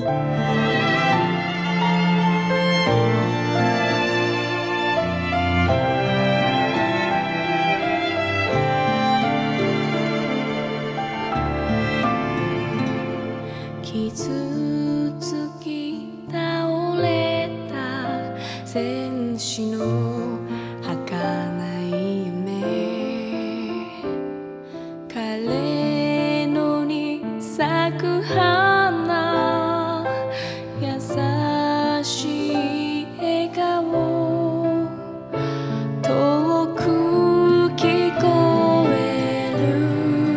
傷つき倒れた戦士の儚い夢、彼のに咲く花、優しい笑顔、遠く聞こえる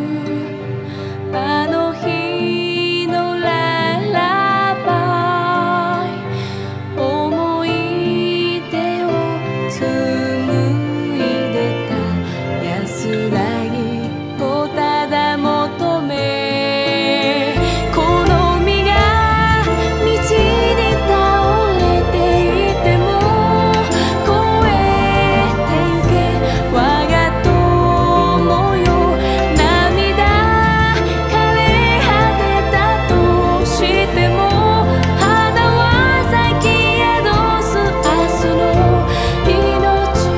あの日のララバイ、思い出を紡いでた安らぎをただ求め、この身が道に倒れていても越えてゆけ我が友よ、涙枯れ果てたとしても花は咲き宿す明日の命。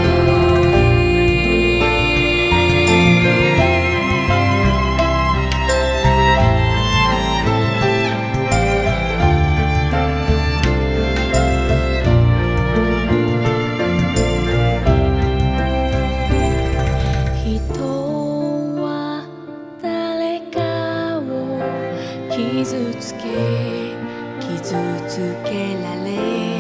人は誰かを傷つけられ